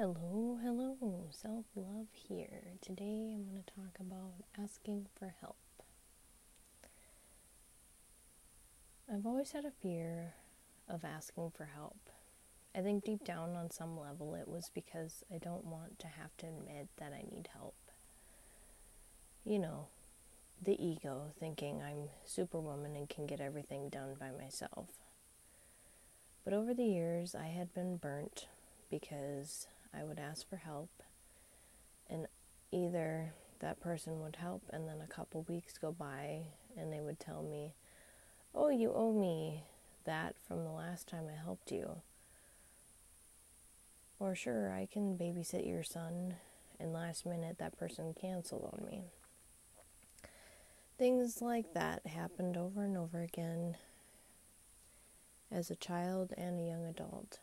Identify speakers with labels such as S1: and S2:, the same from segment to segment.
S1: Hello, self-love here. Today I'm going to talk about asking for help. I've always had a fear of asking for help. I think deep down on some level it was because I don't want to have to admit that I need help. You know, the ego thinking I'm superwoman and can get everything done by myself. But over the years I had been burnt because I would ask for help and either that person would help and then a couple weeks go by and they would tell me, "Oh, you owe me that from the last time I helped you." Or, "Sure, I can babysit your son," and last minute that person canceled on me. Things like that happened over and over again as a child and a young adult.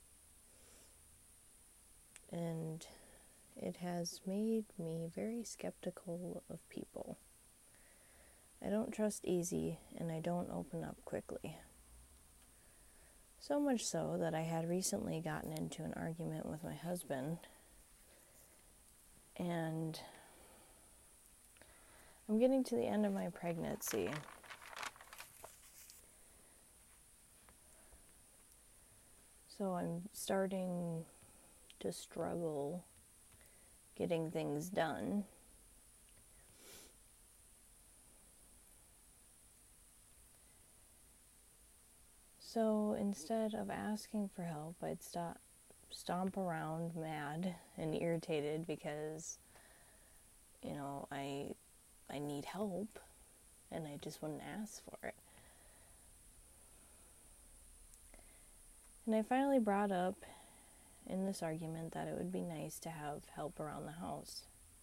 S1: And it has made me very skeptical of people. I don't trust easy, and I don't open up quickly. So much so that I had recently gotten into an argument with my husband, and I'm getting to the end of my pregnancy. So I'm starting to struggle getting things done. So instead of asking for help, I'd stomp around mad and irritated because, I need help and I just wouldn't ask for it. And I finally brought up in this argument that it would be nice to have help around the house.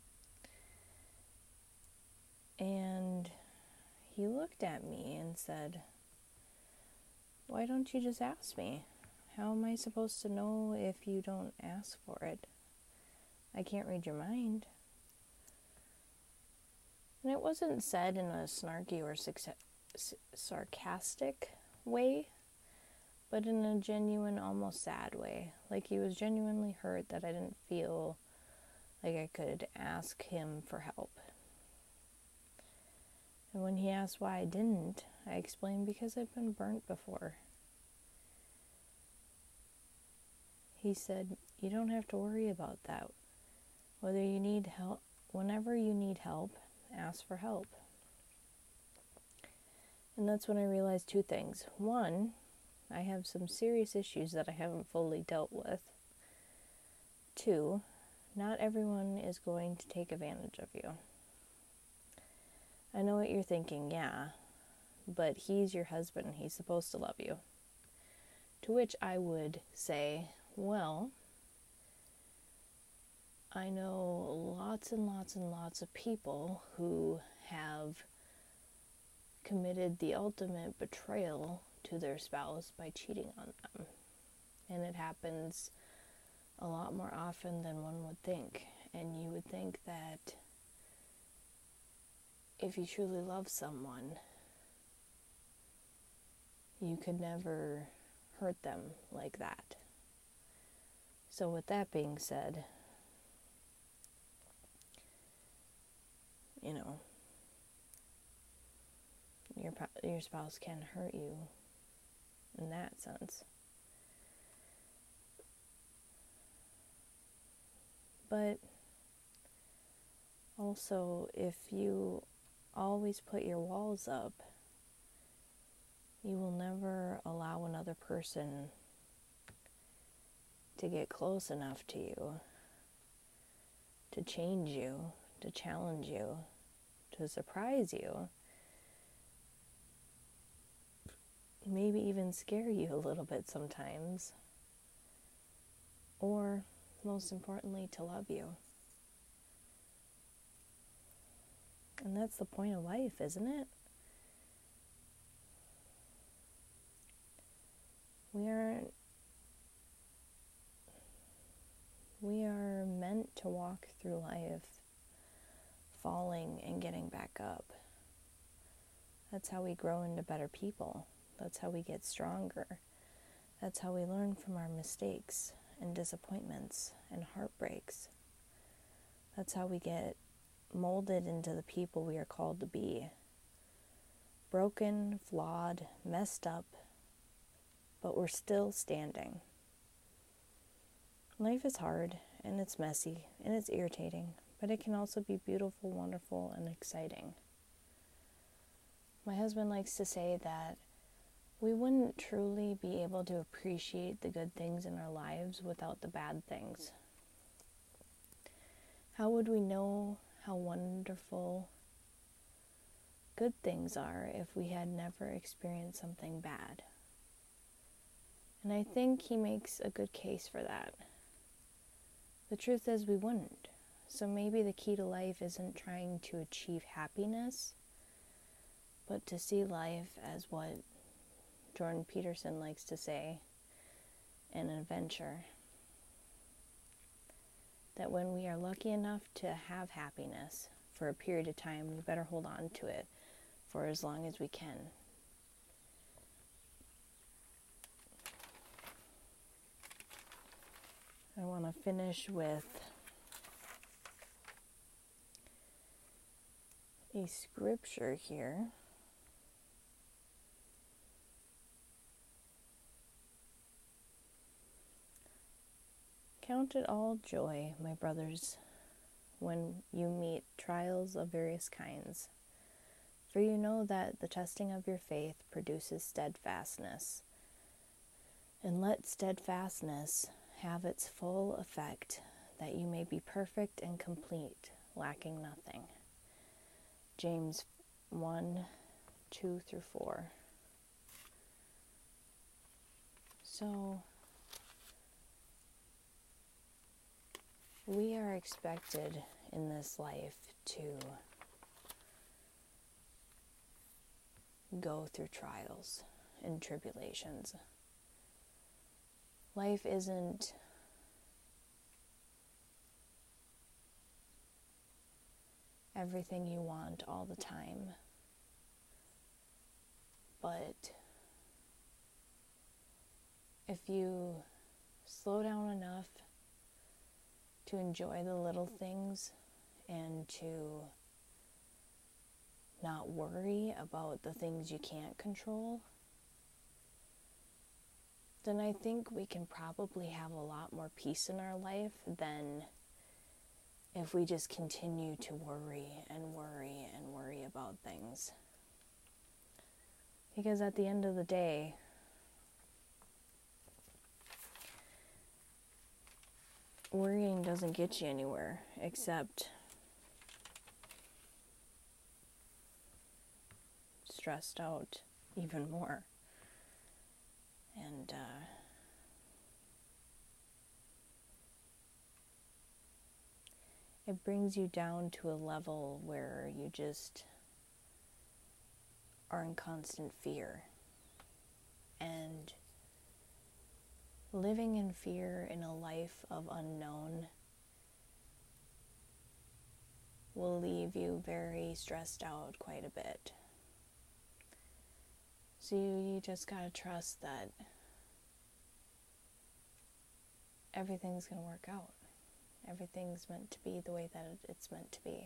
S1: And he looked at me and said, "Why don't you just ask me? How am I supposed to know if you don't ask for it? I can't read your mind." And it wasn't said in a snarky or sarcastic way, but in a genuine, almost sad way. Like he was genuinely hurt that I didn't feel like I could ask him for help. And when he asked why I didn't, I explained because I've been burnt before. He said, "You don't have to worry about that. Whenever you need help, ask for help." And that's when I realized two things. One, I have some serious issues that I haven't fully dealt with. Two, not everyone is going to take advantage of you. I know what you're thinking, yeah, but he's your husband. He's supposed to love you. To which I would say, well, I know lots and lots and lots of people who have committed the ultimate betrayal to their spouse by cheating on them. And it happens a lot more often than one would think. And you would think that if you truly love someone, you could never hurt them like that. So with that being said, your spouse can hurt you in that sense. But also, if you always put your walls up, you will never allow another person to get close enough to you, to change you, to challenge you, to surprise you, maybe even scare you a little bit sometimes, or most importantly, to love you. And that's the point of life, isn't it? We are meant to walk through life falling and getting back up. That's how we grow into better people. That's how we get stronger. That's how we learn from our mistakes. and disappointments and heartbreaks. That's how we get molded into the people we are called to be. Broken, flawed, messed up, but we're still standing. Life is hard, and it's messy, and it's irritating, but it can also be beautiful, wonderful, and exciting. My husband likes to say that we wouldn't truly be able to appreciate the good things in our lives without the bad things. How would we know how wonderful good things are if we had never experienced something bad? And I think he makes a good case for that. The truth is we wouldn't. So maybe the key to life isn't trying to achieve happiness, but to see life as what Jordan Peterson likes to say, an adventure. That when we are lucky enough to have happiness for a period of time, we better hold on to it for as long as we can. I want to finish with a scripture here. Count it all joy, my brothers, when you meet trials of various kinds, for you know that the testing of your faith produces steadfastness. And let steadfastness have its full effect, that you may be perfect and complete, lacking nothing. James 1:2-4. So, we are expected in this life to go through trials and tribulations. Life isn't everything you want all the time, but if you slow down enough to enjoy the little things and to not worry about the things you can't control, then I think we can probably have a lot more peace in our life than if we just continue to worry and worry and worry about things. Because at the end of the day, worrying doesn't get you anywhere except stressed out even more. And it brings you down to a level where you just are in constant fear. And living in fear in a life of unknown will leave you very stressed out quite a bit. So you just gotta trust that everything's gonna work out. Everything's meant to be the way that it's meant to be.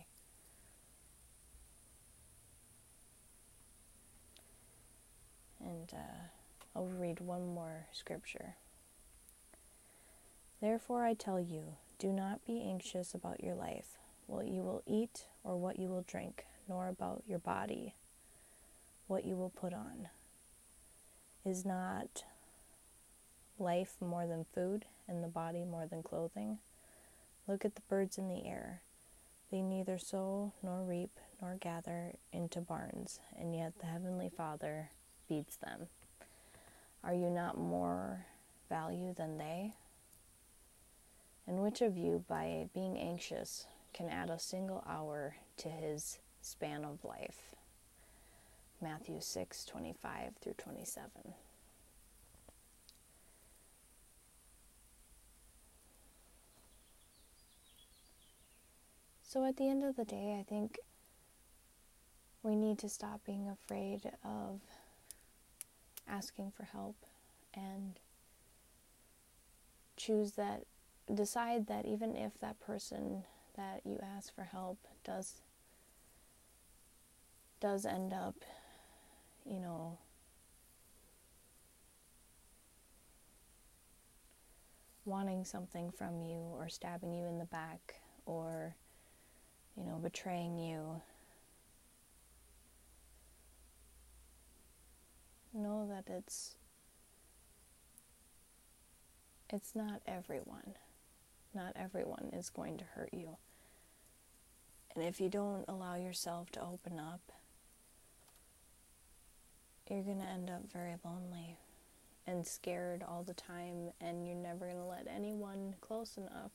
S1: And I'll read one more scripture. Therefore I tell you, do not be anxious about your life, what you will eat or what you will drink, nor about your body, what you will put on. Is not life more than food, and the body more than clothing? Look at the birds in the air. They neither sow nor reap nor gather into barns, and yet the Heavenly Father feeds them. Are you not more value than they? And which of you, by being anxious, can add a single hour to his span of life? Matthew 6:25-27. So at the end of the day, I think we need to stop being afraid of asking for help and decide that even if that person that you ask for help does end up, wanting something from you or stabbing you in the back or, betraying you, know that it's not everyone. Not everyone is going to hurt you. And if you don't allow yourself to open up, you're going to end up very lonely and scared all the time, and you're never going to let anyone close enough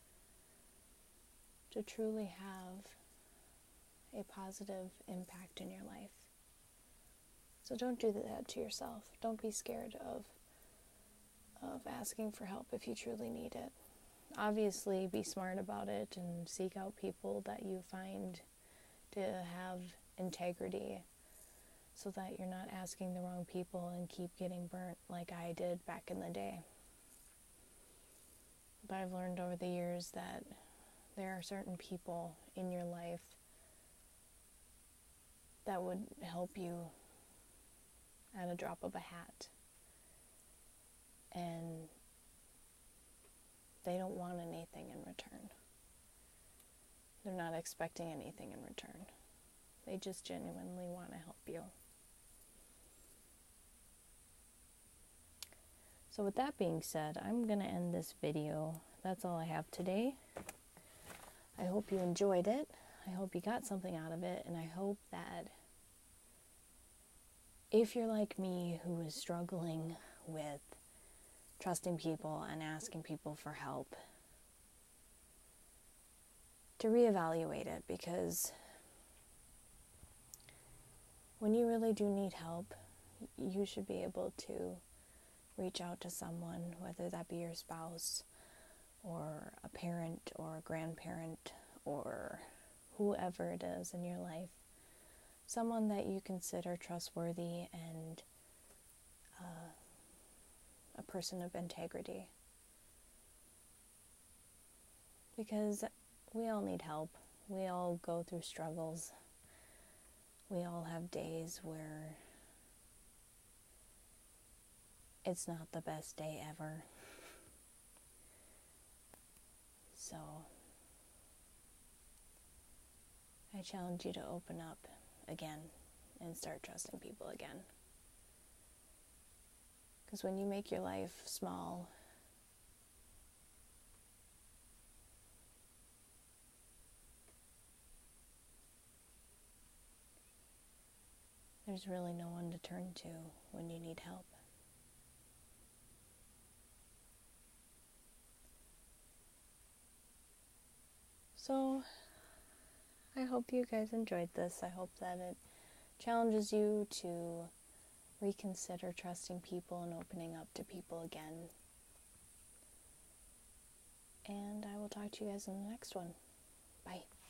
S1: to truly have a positive impact in your life. So don't do that to yourself. Don't be scared of asking for help if you truly need it. Obviously, be smart about it and seek out people that you find to have integrity so that you're not asking the wrong people and keep getting burnt like I did back in the day. But I've learned over the years that there are certain people in your life that would help you at a drop of a hat. And they don't want anything in return. They're not expecting anything in return. They just genuinely want to help you. So with that being said, I'm going to end this video. That's all I have today. I hope you enjoyed it. I hope you got something out of it. And I hope that if you're like me, who is struggling with trusting people and asking people for help, to reevaluate it, because when you really do need help, you should be able to reach out to someone, whether that be your spouse or a parent or a grandparent or whoever it is in your life, someone that you consider trustworthy and a person of integrity. Because we all need help. We all go through struggles. We all have days where it's not the best day ever. So I challenge you to open up again and start trusting people again. Because when you make your life small, there's really no one to turn to when you need help. So, I hope you guys enjoyed this. I hope that it challenges you to reconsider trusting people and opening up to people again. And I will talk to you guys in the next one. Bye.